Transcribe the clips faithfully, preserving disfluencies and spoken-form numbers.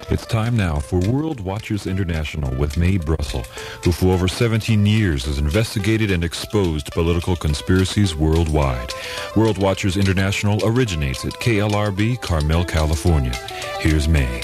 It's time now for World Watchers International with Mae Brussel, who for over seventeen years has investigated and exposed political conspiracies worldwide. World Watchers International originates at K L R B, Carmel, California. Here's Mae.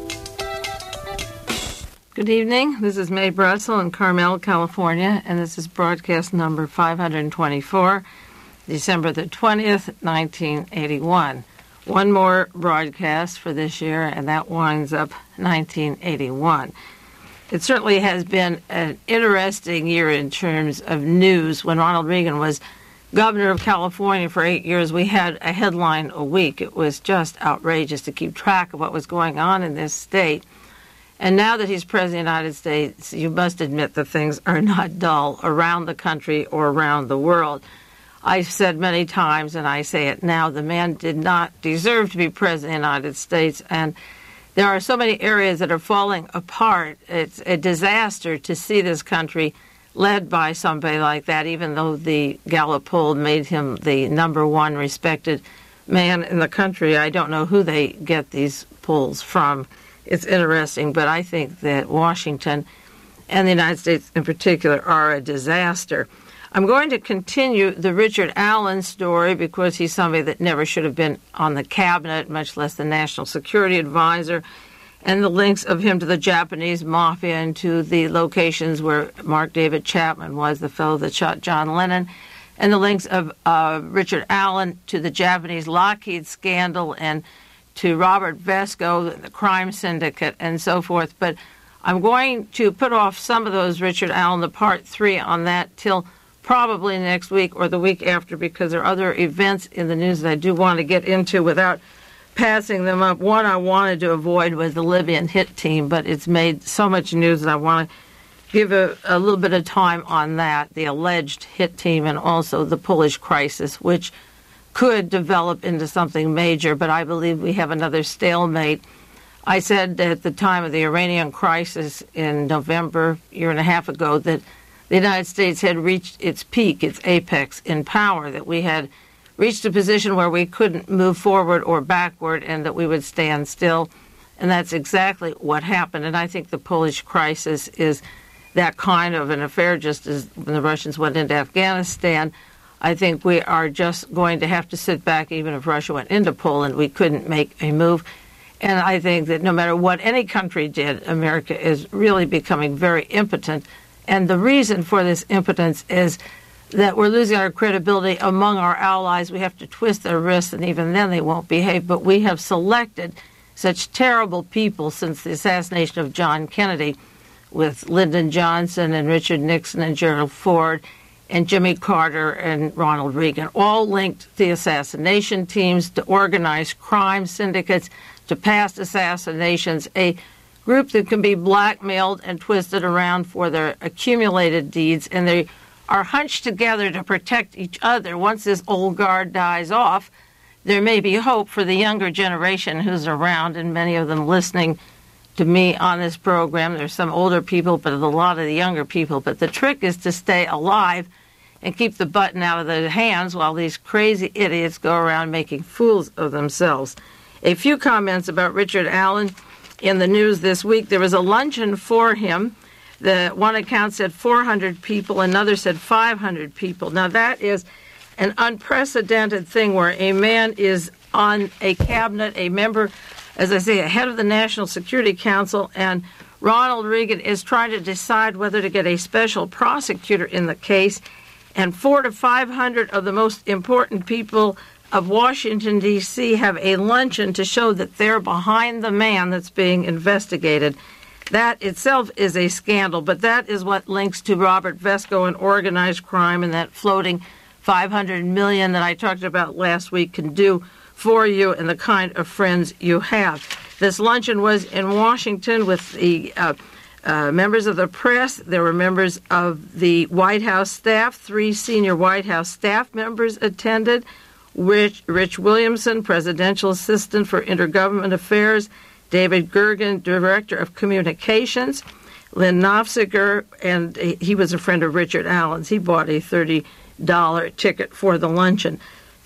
Good evening. This is Mae Brussel in Carmel, California, and this is broadcast number five hundred twenty-four, December the twentieth, nineteen eighty-one. One more broadcast for this year, and that winds up nineteen eighty-one. It certainly has been an interesting year in terms of news. When Ronald Reagan was governor of California for eight years, we had a headline a week. It was just outrageous to keep track of what was going on in this state. And now that he's president of the United States, you must admit that things are not dull around the country or around the world. I've said many times, and I say it now, the man did not deserve to be president of the United States, and there are so many areas that are falling apart. It's a disaster to see this country led by somebody like that, even though the Gallup poll made him the number one respected man in the country. I don't know who they get these polls from. It's interesting, but I think that Washington and the United States in particular are a disaster. I'm going to continue the Richard Allen story because he's somebody that never should have been on the cabinet, much less the national security advisor, and the links of him to the Japanese mafia and to the locations where Mark David Chapman was, the fellow that shot John Lennon, and the links of uh, Richard Allen to the Japanese Lockheed scandal and to Robert Vesco, the crime syndicate, and so forth. But I'm going to put off some of those Richard Allen, the part three on that, till probably next week or the week after, because there are other events in the news that I do want to get into without passing them up. One I wanted to avoid was the Libyan hit team, but it's made so much news that I want to give a, a little bit of time on that, the alleged hit team, and also the Polish crisis, which could develop into something major, but I believe we have another stalemate. I said at the time of the Iranian crisis in November, a year and a half ago, that the United States had reached its peak, its apex in power, that we had reached a position where we couldn't move forward or backward and that we would stand still. And that's exactly what happened. And I think the Polish crisis is that kind of an affair, just as when the Russians went into Afghanistan. I think we are just going to have to sit back. Even if Russia went into Poland, we couldn't make a move. And I think that no matter what any country did, America is really becoming very impotent. And the reason for this impotence is that we're losing our credibility among our allies. We have to twist their wrists, and even then they won't behave. But we have selected such terrible people since the assassination of John Kennedy, with Lyndon Johnson and Richard Nixon and Gerald Ford and Jimmy Carter and Ronald Reagan, all linked to the assassination teams, to organized crime syndicates, to past assassinations, a group that can be blackmailed and twisted around for their accumulated deeds, and they are hunched together to protect each other. Once this old guard dies off, there may be hope for the younger generation who's around, and many of them listening to me on this program. There's some older people, but a lot of the younger people. But the trick is to stay alive and keep the button out of their hands while these crazy idiots go around making fools of themselves. A few comments about Richard Allen. In the news this week, there was a luncheon for him. The one account said four hundred people, another said five hundred people. Now, that is an unprecedented thing where a man is on a cabinet, a member, as I say, a head of the National Security Council, and Ronald Reagan is trying to decide whether to get a special prosecutor in the case, and four to five hundred of the most important people of Washington, D C have a luncheon to show that they're behind the man that's being investigated. That itself is a scandal, but that is what links to Robert Vesco and organized crime, and that floating five hundred million dollars that I talked about last week can do for you and the kind of friends you have. This luncheon was in Washington with the uh, uh, members of the press. There were members of the White House staff. Three senior White House staff members attended. Rich, Rich Williamson, Presidential Assistant for Intergovernment Affairs, David Gergen, Director of Communications, Lynn Nofziger, and he was a friend of Richard Allen's. He bought a thirty dollars ticket for the luncheon.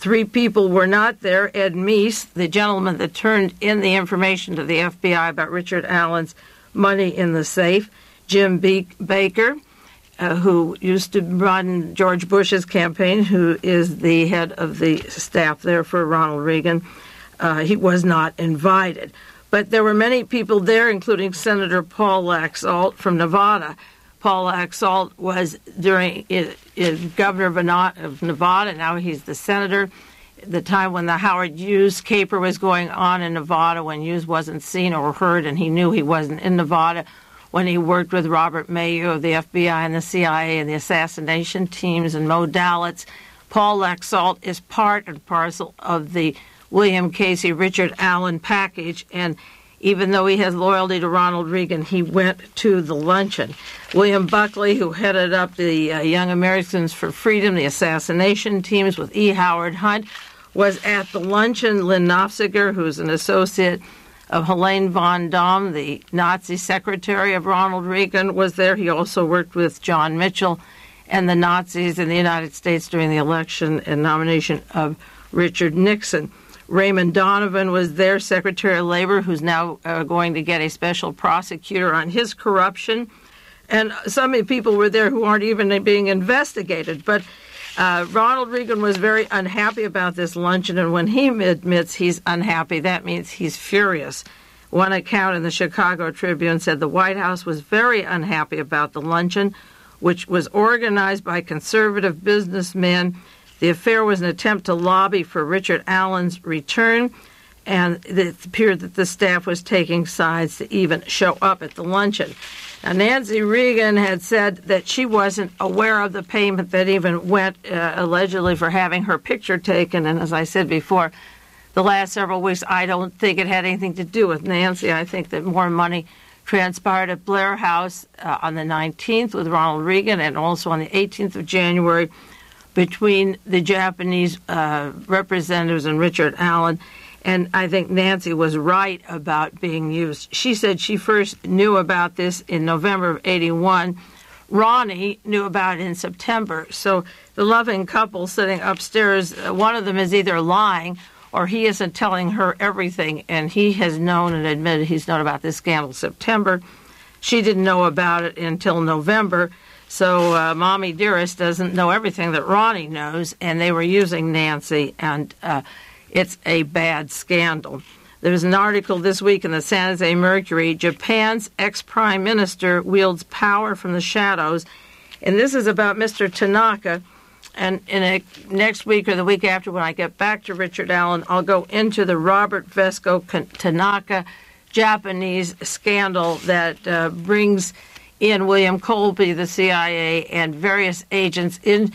Three people were not there. Ed Meese, the gentleman that turned in the information to the F B I about Richard Allen's money in the safe. Jim Be- Baker, uh, who used to run George Bush's campaign, who is the head of the staff there for Ronald Reagan. Uh, he was not invited. But there were many people there, including Senator Paul Laxalt from Nevada. Paul Laxalt was during is, is governor of Nevada. Now he's the senator. At the time when the Howard Hughes caper was going on in Nevada, when Hughes wasn't seen or heard, and he knew he wasn't in Nevada, when he worked with Robert Mayo of the F B I and the C I A and the assassination teams and Mo Dalitz. Paul Laxalt is part and parcel of the William Casey, Richard Allen package, and even though he has loyalty to Ronald Reagan, he went to the luncheon. William Buckley, who headed up the uh, Young Americans for Freedom, the assassination teams with E. Howard Hunt, was at the luncheon. Lynn Nofziger, who's an associate of Helene von Daum, the Nazi secretary of Ronald Reagan, was there. He also worked with John Mitchell and the Nazis in the United States during the election and nomination of Richard Nixon. Raymond Donovan was there, Secretary of Labor, who's now uh, going to get a special prosecutor on his corruption. And some people were there who aren't even being investigated. But uh, Ronald Reagan was very unhappy about this luncheon, and when he admits he's unhappy, that means he's furious. One account in the Chicago Tribune said the White House was very unhappy about the luncheon, which was organized by conservative businessmen. The affair was an attempt to lobby for Richard Allen's return, and it appeared that the staff was taking sides to even show up at the luncheon. Now, Nancy Reagan had said that she wasn't aware of the payment that even went uh, allegedly for having her picture taken, and as I said before, the last several weeks, I don't think it had anything to do with Nancy. I think that more money transpired at Blair House uh, on the nineteenth with Ronald Reagan, and also on the eighteenth of January between the Japanese uh, representatives and Richard Allen. And I think Nancy was right about being used. She said she first knew about this in November of eighty-one. Ronnie knew about it in September. So the loving couple sitting upstairs, uh, one of them is either lying or he isn't telling her everything, and he has known and admitted he's known about this scandal in September. She didn't know about it until November. So uh, Mommy Dearest doesn't know everything that Ronnie knows, and they were using Nancy, and uh, it's a bad scandal. There's an article this week in the San Jose Mercury, Japan's ex-prime minister wields power from the shadows, and this is about Mister Tanaka. And in a, next week or the week after, when I get back to Richard Allen, I'll go into the Robert Vesco Tanaka Japanese scandal that uh, brings in William Colby, the C I A, and various agents in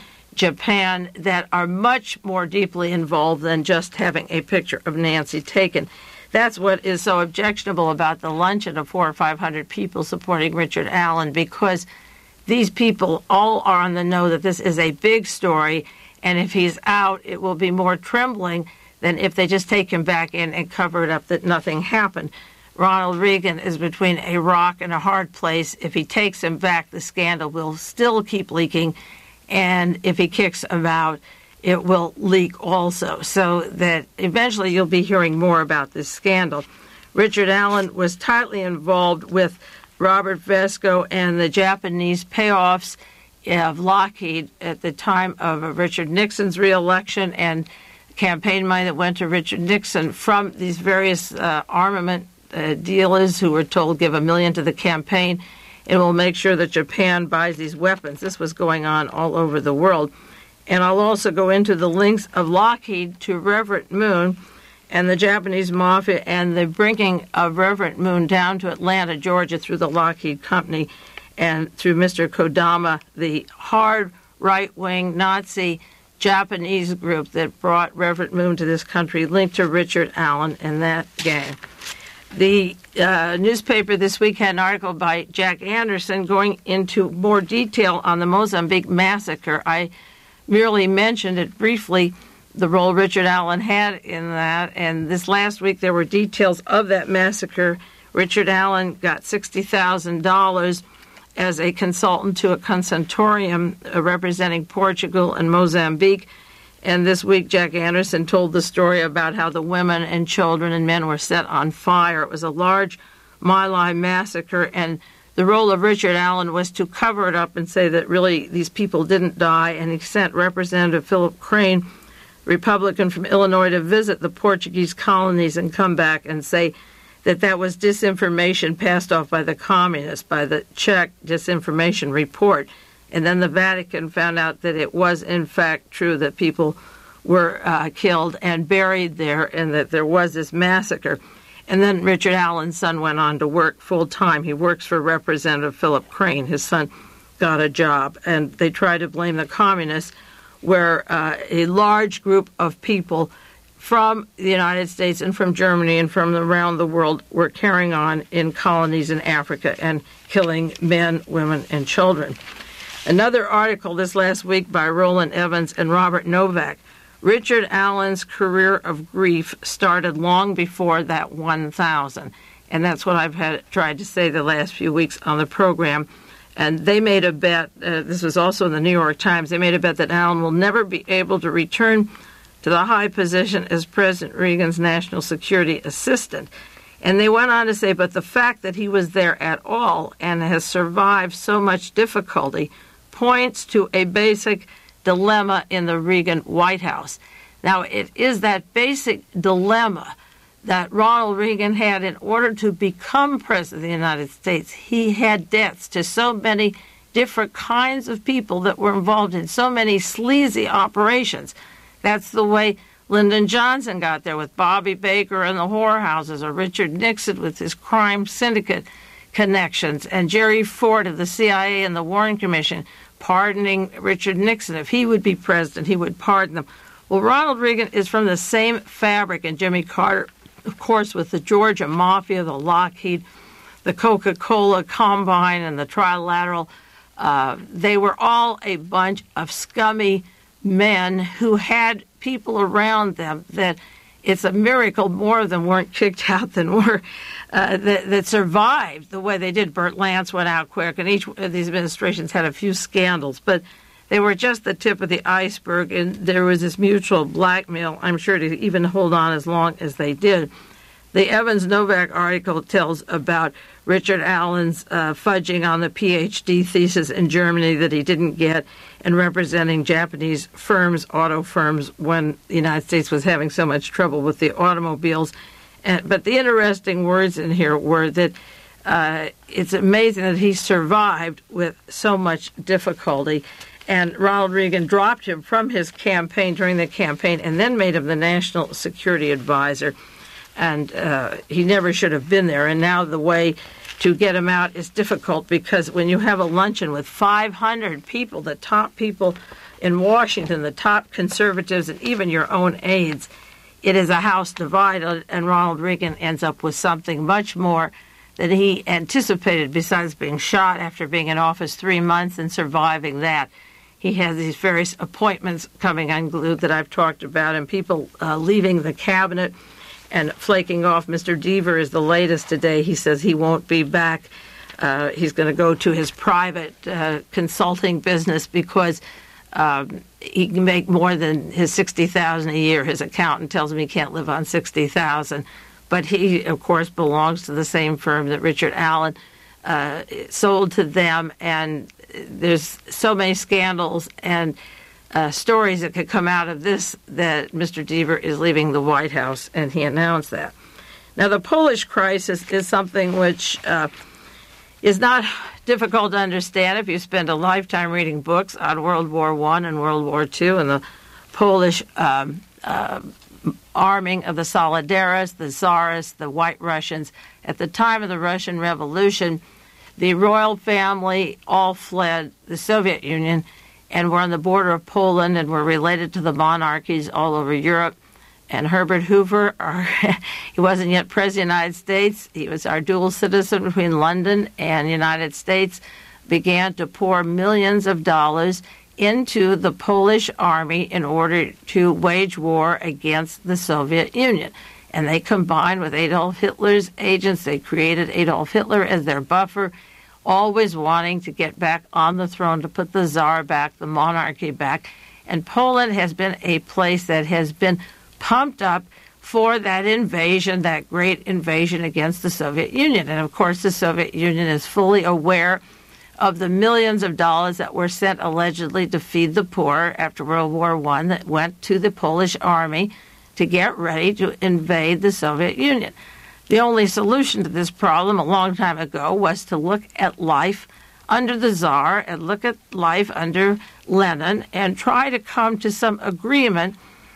Japan that are much more deeply involved than just having a picture of Nancy taken. That's what is so objectionable about the luncheon of four or five hundred people supporting Richard Allen, because these people all are on the know that this is a big story, and if he's out, it will be more trembling than if they just take him back in and cover it up that nothing happened. Ronald Reagan is between a rock and a hard place. If he takes him back, the scandal will still keep leaking, and if he kicks him out, it will leak also, so that eventually you'll be hearing more about this scandal. Richard Allen was tightly involved with Robert Vesco and the Japanese payoffs of Lockheed at the time of Richard Nixon's reelection, and campaign money that went to Richard Nixon from these various uh, armament uh, dealers who were told give a million to the campaign and we'll make sure that Japan buys these weapons. This was going on all over the world. And I'll also go into the links of Lockheed to Reverend Moon and the Japanese mafia and the bringing of Reverend Moon down to Atlanta, Georgia through the Lockheed Company and through Mister Kodama, the hard right-wing Nazi Japanese group that brought Reverend Moon to this country, linked to Richard Allen and that gang. The uh, newspaper this week had an article by Jack Anderson going into more detail on the Mozambique massacre. I merely mentioned it briefly, the role Richard Allen had in that, and this last week there were details of that massacre. Richard Allen got sixty thousand dollars as a consultant to a consortium uh, representing Portugal and Mozambique And this week, Jack Anderson told the story about how the women and children and men were set on fire. It was a large My Lai massacre, and the role of Richard Allen was to cover it up and say that really these people didn't die, and he sent Representative Philip Crane, Republican from Illinois, to visit the Portuguese colonies and come back and say that that was disinformation passed off by the communists, by the Czech disinformation report. And then the Vatican found out that it was, in fact, true that people were uh, killed and buried there and that there was this massacre. And then Richard Allen's son went on to work full-time. He works for Representative Philip Crane. His son got a job. And they tried to blame the communists, where uh, a large group of people from the United States and from Germany and from around the world were carrying on in colonies in Africa and killing men, women, and children. Another article this last week by Roland Evans and Robert Novak. Richard Allen's career of grief started long before that one thousand. And that's what I've had tried to say the last few weeks on the program. And they made a bet, uh, this was also in the New York Times, they made a bet that Allen will never be able to return to the high position as President Reagan's national security assistant. And they went on to say, but the fact that he was there at all and has survived so much difficulty points to a basic dilemma in the Reagan White House. Now, it is that basic dilemma that Ronald Reagan had in order to become President of the United States. He had debts to so many different kinds of people that were involved in so many sleazy operations. That's the way Lyndon Johnson got there with Bobby Baker and the whorehouses, or Richard Nixon with his crime syndicate connections, and Jerry Ford of the C I A and the Warren Commission pardoning Richard Nixon. If he would be president, he would pardon them. Well, Ronald Reagan is from the same fabric, and Jimmy Carter, of course, with the Georgia Mafia, the Lockheed, the Coca-Cola Combine, and the Trilateral. Uh, they were all a bunch of scummy men who had people around them that it's a miracle more of them weren't kicked out than were uh, that, that survived the way they did. Burt Lance went out quick, and each of these administrations had a few scandals, but they were just the tip of the iceberg, and there was this mutual blackmail, I'm sure, to even hold on as long as they did. The Evans-Novak article tells about Richard Allen's uh, fudging on the P H D thesis in Germany that he didn't get, and representing Japanese firms, auto firms, when the United States was having so much trouble with the automobiles. And, but the interesting words in here were that uh, it's amazing that he survived with so much difficulty. And Ronald Reagan dropped him from his campaign during the campaign and then made him the National Security Advisor. And uh, he never should have been there. And now the way to get him out is difficult, because when you have a luncheon with five hundred people, the top people in Washington, the top conservatives, and even your own aides, it is a house divided, and Ronald Reagan ends up with something much more than he anticipated, besides being shot after being in office three months and surviving that. He has these various appointments coming unglued that I've talked about, and people uh, leaving the cabinet and flaking off. Mister Deaver is the latest today. He says he won't be back. Uh, he's going to go to his private uh, consulting business because uh, he can make more than his sixty thousand dollars a year. His accountant tells him he can't live on sixty thousand dollars. But he, of course, belongs to the same firm that Richard Allen uh, sold to them, and there's so many scandals and Uh, stories that could come out of this that Mister Deaver is leaving the White House, and he announced that. Now, the Polish crisis is something which uh, is not difficult to understand if you spend a lifetime reading books on World War One and World War Two and the Polish um, uh, arming of the Solidarists, the Tsarists, the White Russians. At the time of the Russian Revolution, the royal family all fled the Soviet Union and were on the border of Poland and were related to the monarchies all over Europe. And Herbert Hoover, our, he wasn't yet President of the United States. He was our dual citizen between London and the United States, began to pour millions of dollars into the Polish army in order to wage war against the Soviet Union. And they combined with Adolf Hitler's agents. They created Adolf Hitler as their buffer, always wanting to get back on the throne, to put the Tsar back, the monarchy back. And Poland has been a place that has been pumped up for that invasion, that great invasion against the Soviet Union. And, of course, the Soviet Union is fully aware of the millions of dollars that were sent allegedly to feed the poor after World War One that went to the Polish army to get ready to invade the Soviet Union. The only solution to this problem a long time ago was to look at life under the Tsar and look at life under Lenin and try to come to some agreement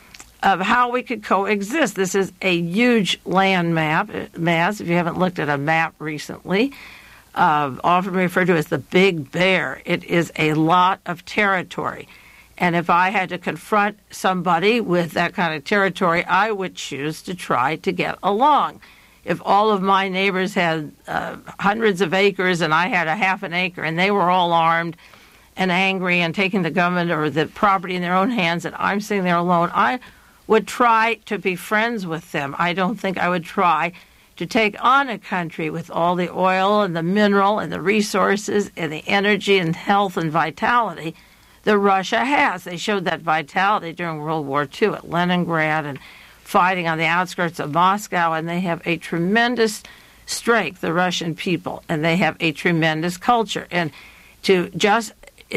of how we could coexist. This is a huge land map, mass. If you haven't looked at a map recently, uh, often referred to as the Big Bear. It is a lot of territory. And if I had to confront somebody with that kind of territory, I would choose to try to get along. If all of my neighbors had uh, hundreds of acres and I had a half an acre and they were all armed and angry and taking the government or the property in their own hands and I'm sitting there alone, I would try to be friends with them. I don't think I would try to take on a country with all the oil and the mineral and the resources and the energy and health and vitality that Russia has. They showed that vitality during World War Two at Leningrad and fighting on the outskirts of Moscow, and they have a tremendous strength, the Russian people, and they have a tremendous culture. And to just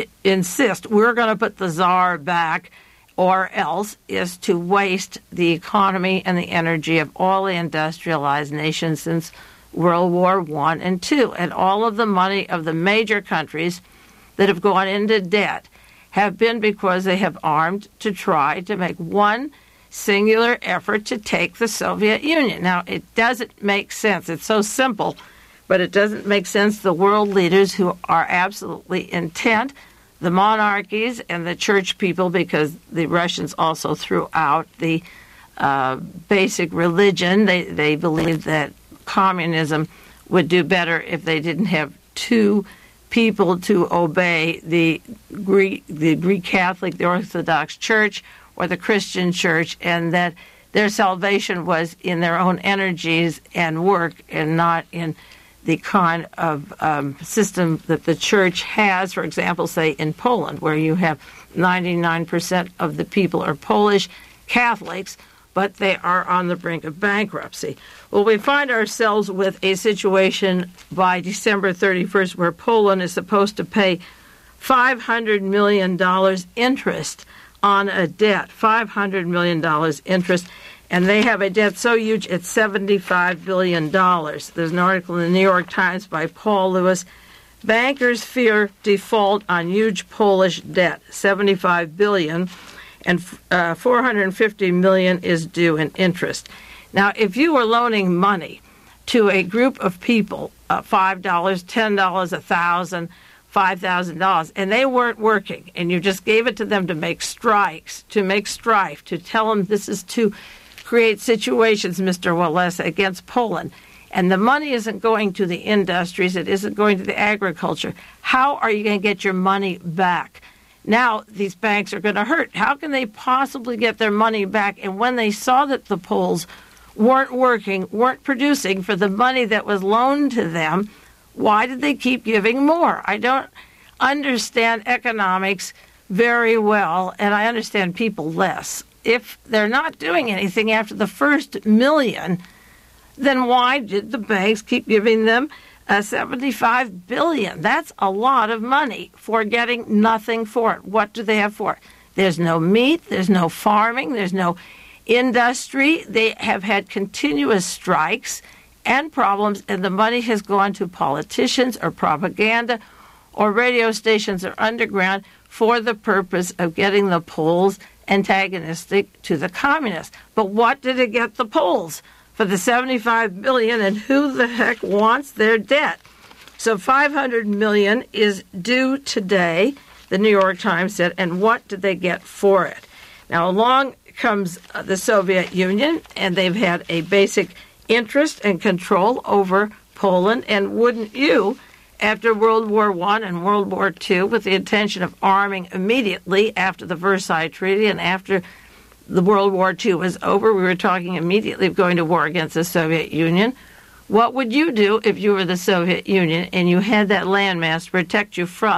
insist we're going to put the Tsar back or else is to waste the economy and the energy of all the industrialized nations since World War One and Two. And all of the money of the major countries that have gone into debt have been because they have armed to try to make one singular effort to take the Soviet Union. Now, it doesn't make sense. It's so simple, but it doesn't make sense. The world leaders who are absolutely intent, the monarchies and the church people, because the Russians also threw out the uh, basic religion. They, they believed that communism would do better if they didn't have two people to obey, the Greek, the Greek Catholic, the Orthodox Church, or the Christian Church, and that their salvation was in their own energies and work and not in the kind of um, system that the church has, for example, say in Poland, where you have ninety-nine percent of the people are Polish Catholics, but they are on the brink of bankruptcy. Well, we find ourselves with a situation by December thirty-first where Poland is supposed to pay five hundred million dollars interest on a debt, five hundred million dollars interest, and they have a debt so huge it's seventy-five billion dollars. There's an article in the New York Times by Paul Lewis. Bankers fear default on huge Polish debt, seventy-five billion dollars, and uh, four hundred fifty million dollars is due in interest. Now, if you were loaning money to a group of people, uh, five dollars, ten dollars, one thousand dollars, five thousand dollars, and they weren't working, and you just gave it to them to make strikes, to make strife, to tell them this is to create situations, Mister Walesa, against Poland, and the money isn't going to the industries, it isn't going to the agriculture, how are you going to get your money back? Now these banks are going to hurt. How can they possibly get their money back? And when they saw that the Poles weren't working, weren't producing for the money that was loaned to them, why did they keep giving more? I don't understand economics very well, and I understand people less. If they're not doing anything after the first million, then why did the banks keep giving them uh, seventy-five billion dollars? That's a lot of money for getting nothing for it. What do they have for it? There's no meat, there's no farming, there's no industry. They have had continuous strikes and problems, and the money has gone to politicians or propaganda or radio stations or underground for the purpose of getting the Poles antagonistic to the communists. But what did it get the Poles? For the seventy-five billion dollars, and who the heck wants their debt? So five hundred million dollars is due today, the New York Times said, and what did they get for it? Now, along comes the Soviet Union, and they've had a basic interest and control over Poland, and wouldn't you, after World War One and World War Two, with the intention of arming immediately after the Versailles Treaty and after the World War Two was over, we were talking immediately of going to war against the Soviet Union. What would you do if you were the Soviet Union and you had that landmass to protect you from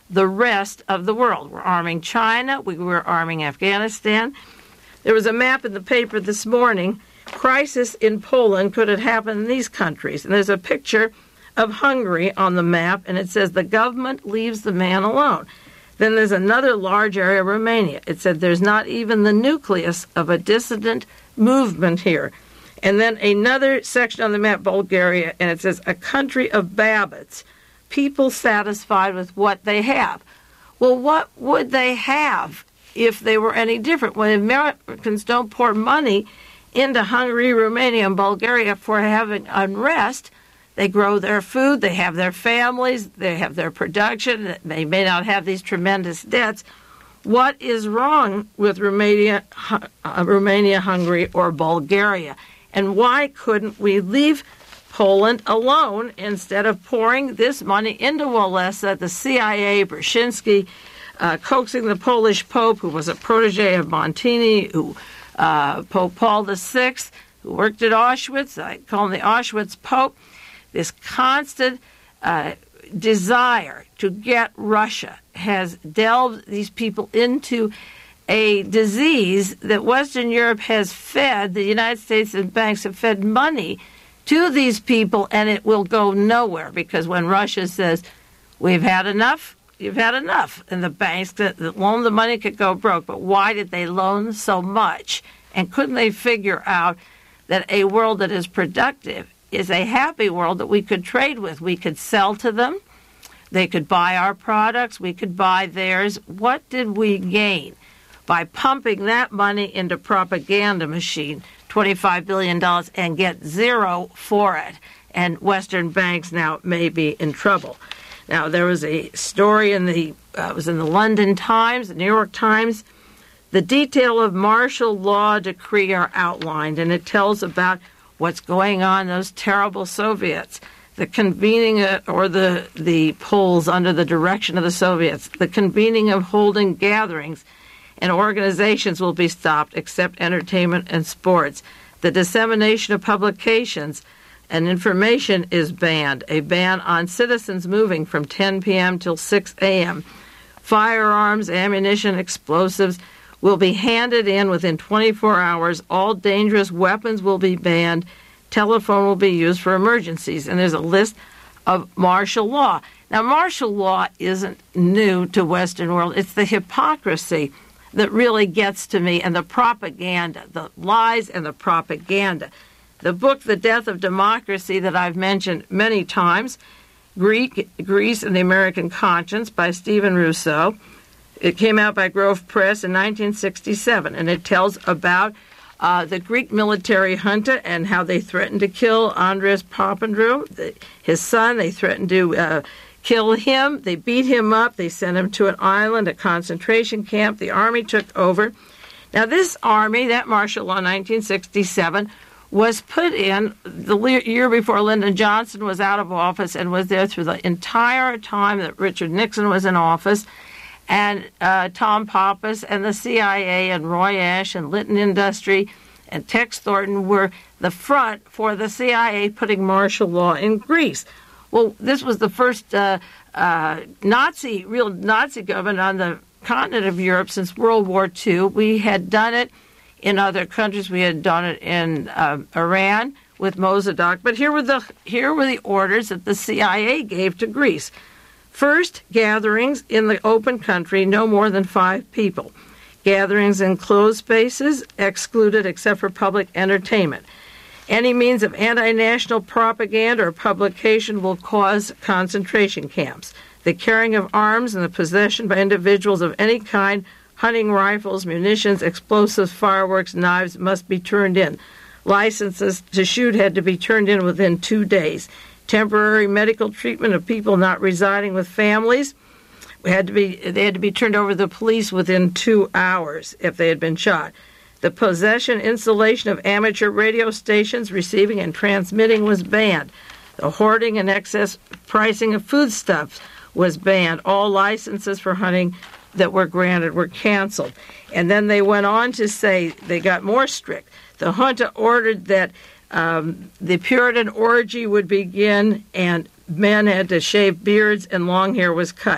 the rest of the world. We're arming China. We were arming Afghanistan. There was a map in the paper this morning. Crisis in Poland, could it happen in these countries? And there's a picture of Hungary on the map, and it says the government leaves the man alone. Then there's another large area, Romania. It said there's not even the nucleus of a dissident movement here. And then another section on the map, Bulgaria, and it says a country of Babbitts, people satisfied with what they have. Well, what would they have if they were any different? When Americans don't pour money into Hungary, Romania, and Bulgaria for having unrest, they grow their food, they have their families, they have their production, they may not have these tremendous debts. What is wrong with Romania, uh, Romania, Hungary, or Bulgaria? And why couldn't we leave Poland alone instead of pouring this money into Walesa, the C I A, Brzezinski, uh, coaxing the Polish Pope, who was a protege of Montini, who uh, Pope Paul the Sixth, who worked at Auschwitz. I call him the Auschwitz Pope. This constant uh, desire to get Russia has delved these people into a disease that Western Europe has fed, the United States and banks have fed money to these people, and it will go nowhere, because when Russia says, we've had enough, you've had enough, and the banks that loan the money could go broke. But why did they loan so much? And couldn't they figure out that a world that is productive is a happy world that we could trade with? We could sell to them. They could buy our products. We could buy theirs. What did we gain by pumping that money into propaganda machine, twenty-five billion dollars, and get zero for it? And Western banks now may be in trouble. Now, there was a story in the, uh, it was in the London Times, the New York Times. The detail of martial law decree are outlined, and it tells about what's going on in those terrible Soviets, the convening uh, or the, the polls under the direction of the Soviets, the convening of holding gatherings and organizations will be stopped except entertainment and sports. The dissemination of publications and information is banned, a ban on citizens moving from ten p.m. till six a.m. Firearms, ammunition, explosives will be handed in within twenty-four hours. All dangerous weapons will be banned. Telephone will be used for emergencies. And there's a list of martial law. Now, martial law isn't new to Western world. It's the hypocrisy that really gets to me, and the propaganda, the lies and the propaganda. The book, The Death of Democracy, that I've mentioned many times, Greek, Greece and the American Conscience by Stephen Rousseau. It came out by Grove Press in nineteen sixty-seven, and it tells about uh, the Greek military junta and how they threatened to kill Andres Papandreou, the, his son. They threatened to uh, kill him. They beat him up. They sent him to an island, a concentration camp. The army took over. Now, this army, that martial law, nineteen sixty-seven, was put in the year before Lyndon Johnson was out of office, and was there through the entire time that Richard Nixon was in office. And uh, Tom Pappas and the C I A and Roy Ash and Litton Industry and Tex Thornton were the front for the C I A putting martial law in Greece. Well, this was the first uh, uh, Nazi, real Nazi government on the continent of Europe since World War Two. We had done it in other countries. We had done it in uh, Iran with Mossadegh. But here were the here were the orders that the C I A gave to Greece. First, gatherings in the open country, no more than five people. Gatherings in closed spaces, excluded except for public entertainment. Any means of anti-national propaganda or publication will cause concentration camps. The carrying of arms and the possession by individuals of any kind, hunting rifles, munitions, explosives, fireworks, knives, must be turned in. Licenses to shoot had to be turned in within two days. Temporary medical treatment of people not residing with families had to be they had to be turned over to the police within two hours if they had been shot. The possession, installation of amateur radio stations, receiving and transmitting was banned. The hoarding and excess pricing of foodstuffs was banned. All licenses for hunting that were granted were canceled. And then they went on to say they got more strict. The junta ordered that Um, the Puritan orgy would begin, and men had to shave beards and long hair was cut.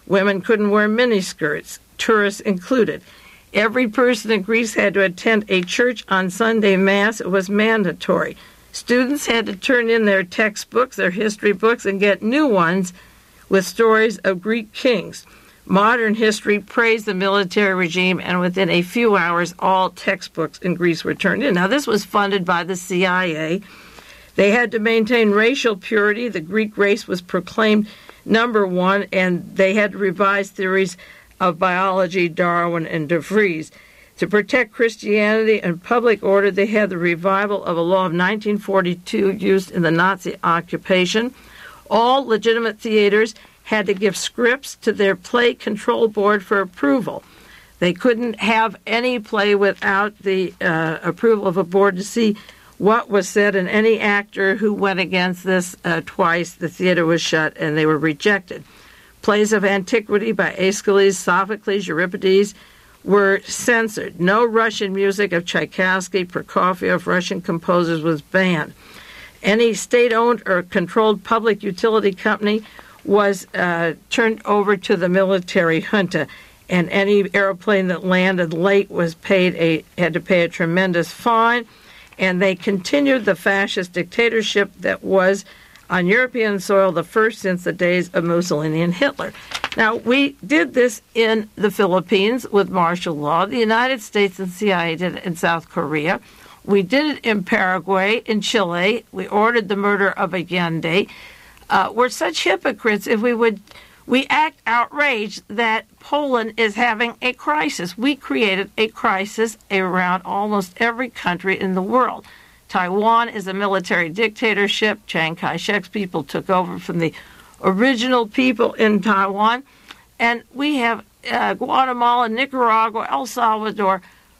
Women couldn't wear miniskirts, tourists included. Every person in Greece had to attend a church on Sunday Mass. It was mandatory. Students had to turn in their textbooks, their history books, and get new ones with stories of Greek kings. Modern history praised the military regime, and within a few hours, all textbooks in Greece were turned in. Now, this was funded by the C I A. They had to maintain racial purity. The Greek race was proclaimed number one, and they had to revise theories of biology, Darwin, and De Vries. To protect Christianity and public order, they had the revival of a law of nineteen forty-two used in the Nazi occupation. All legitimate theaters had to give scripts to their play control board for approval. They couldn't have any play without the uh, approval of a board to see what was said, and any actor who went against this uh, twice, the theater was shut and they were rejected. Plays of antiquity by Aeschylus, Sophocles, Euripides were censored. No Russian music of Tchaikovsky, Prokofiev, Russian composers was banned. Any state-owned or controlled public utility company was uh, turned over to the military junta, and any airplane that landed late was paid a had to pay a tremendous fine. And they continued the fascist dictatorship that was on European soil, the first since the days of Mussolini and Hitler. Now, we did this in the Philippines with martial law. The United States and C I A did it in South Korea. We did it in Paraguay, in Chile. We ordered the murder of Allende. Uh, we're such hypocrites if we would... We act outraged that Poland is having a crisis. We created a crisis around almost every country in the world. Taiwan is a military dictatorship. Chiang Kai-shek's people took over from the original people in Taiwan. And we have uh, Guatemala, Nicaragua, El Salvador,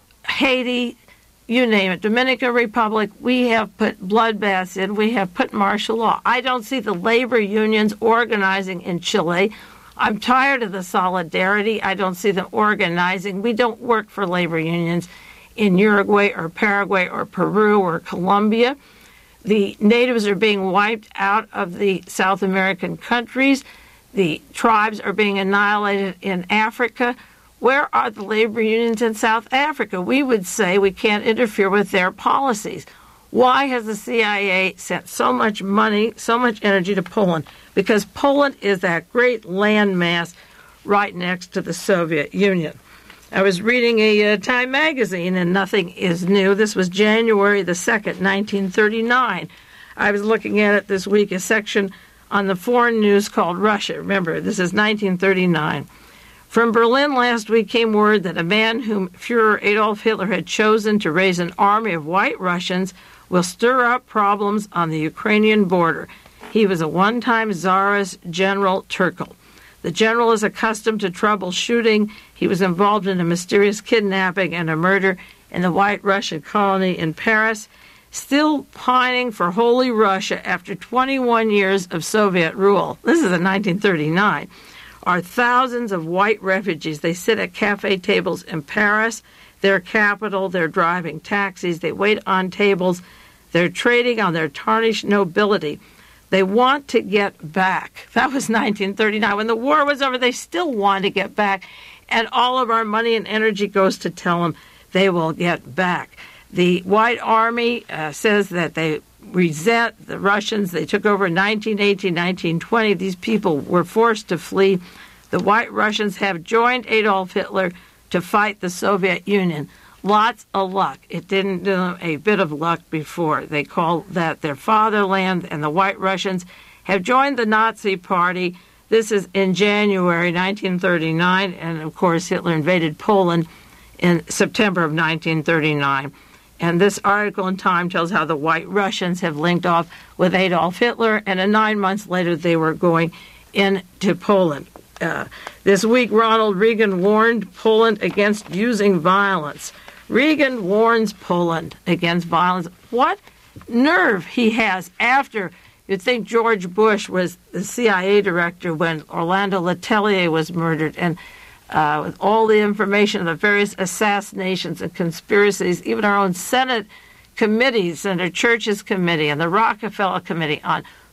Haiti, you name it, Dominican Republic. We have put bloodbaths in. We have put martial law. I don't see the labor unions organizing in Chile. I'm tired of the solidarity. I don't see them organizing. We don't work for labor unions in Uruguay or Paraguay or Peru or Colombia. The natives are being wiped out of the South American countries. The tribes are being annihilated in Africa. Where are the labor unions in South Africa? We would say we can't interfere with their policies. Why has the C I A sent so much money, so much energy to Poland? Because Poland is that great landmass right next to the Soviet Union. I was reading a uh, Time magazine, and nothing is new. This was January the second, nineteen thirty-nine. I was looking at it this week, a section on the foreign news called Russia. Remember, this is nineteen thirty-nine. From Berlin last week came word that a man whom Fuhrer Adolf Hitler had chosen to raise an army of white Russians will stir up problems on the Ukrainian border. He was a one-time Tsarist General Turkel. The general is accustomed to troubleshooting. He was involved in a mysterious kidnapping and a murder in the white Russian colony in Paris, still pining for Holy Russia after twenty-one years of Soviet rule. This is in nineteen thirty-nine. Are thousands of white refugees. They sit at cafe tables in Paris, their capital. They're driving taxis. They wait on tables. They're trading on their tarnished nobility. They want to get back. That was nineteen thirty-nine. When the war was over, they still want to get back. And all of our money and energy goes to tell them they will get back. The White Army uh, says that they resent the Russians. They took over in nineteen eighteen, nineteen twenty. These people were forced to flee. The White Russians have joined Adolf Hitler to fight the Soviet Union. Lots of luck. It didn't do a bit of luck before. They call that their fatherland, and the White Russians have joined the Nazi Party. This is in January nineteen thirty-nine, and of course Hitler invaded Poland in September of nineteen thirty-nine. And this article in Time tells how the White Russians have linked off with Adolf Hitler, and in nine months later they were going into Poland. Uh, this week, Ronald Reagan warned Poland against using violence. Reagan warns Poland against violence. What nerve he has after, you'd think George Bush was the C I A director when Orlando Letelier was murdered, and Uh, with all the information of the various assassinations and conspiracies, even our own Senate committees, Senator Church's committee and the Rockefeller Committee on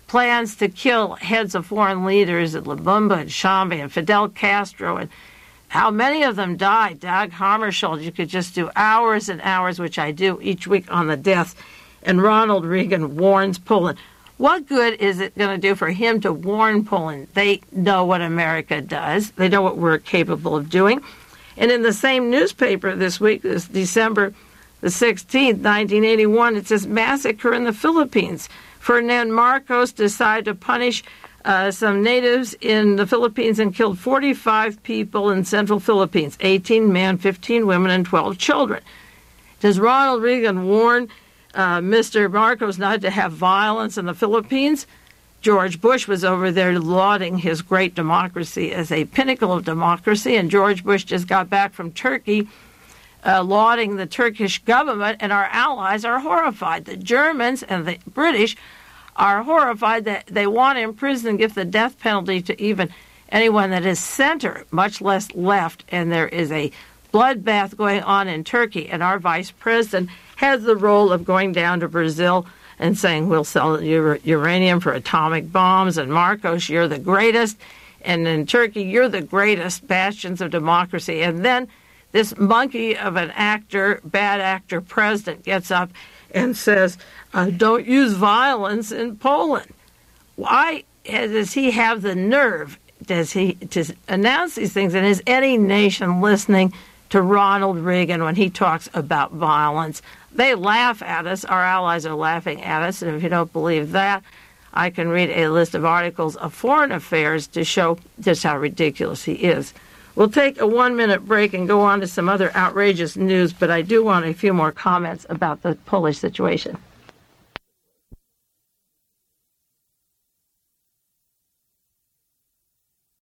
plans to kill heads of foreign leaders at Lumumba and Shambi and Fidel Castro, and how many of them died. Dag Hammarskjöld, you could just do hours and hours, which I do each week, on the death. And Ronald Reagan warns Poland. What good is it going to do for him to warn Poland? They know what America does. They know what we're capable of doing. And in the same newspaper this week, this December the sixteenth, nineteen eighty-one, it says, massacre in the Philippines. Ferdinand Marcos decided to punish uh, some natives in the Philippines and killed forty-five people in central Philippines, eighteen men, fifteen women, and twelve children. Does Ronald Reagan warn uh, Mister Marcos not to have violence in the Philippines? George Bush was over there lauding his great democracy as a pinnacle of democracy, and George Bush just got back from Turkey uh, lauding the Turkish government, and our allies are horrified. The Germans and the British are horrified that they want to imprison and give the death penalty to even anyone that is center, much less left, and there is a bloodbath going on in Turkey, and our vice president has the role of going down to Brazil and saying, we'll sell uranium for atomic bombs, and Marcos, you're the greatest, and in Turkey, you're the greatest bastions of democracy. And then this monkey of an actor, bad actor president, gets up and says, uh, don't use violence in Poland. Why does he have the nerve, does he, to announce these things? And is any nation listening to Ronald Reagan when he talks about violence? They laugh at us. Our allies are laughing at us. And if you don't believe that, I can read a list of articles of Foreign Affairs to show just how ridiculous he is. We'll take a one-minute break and go on to some other outrageous news, but I do want a few more comments about the Polish situation.